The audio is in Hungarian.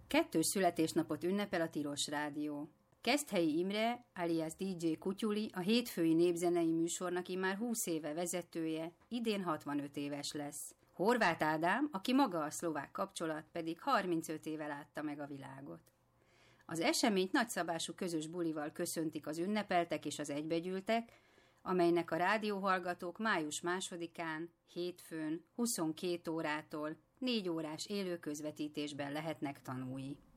Kettős születésnapot ünnepel a Tilos Rádió. Keszthelyi Imre, alias DJ Kutyuli, a hétfői népzenei műsornak immár 20 éve vezetője, idén 65 éves lesz. Horváth Ádám, aki maga a szlovák kapcsolat, pedig 35 éve látta meg a világot. Az eseményt nagyszabású közös bulival köszöntik az ünnepeltek és az egybegyűltek, amelynek a rádióhallgatók május 2-án, hétfőn, 22 órától 4 órás élő közvetítésben lehetnek tanúi.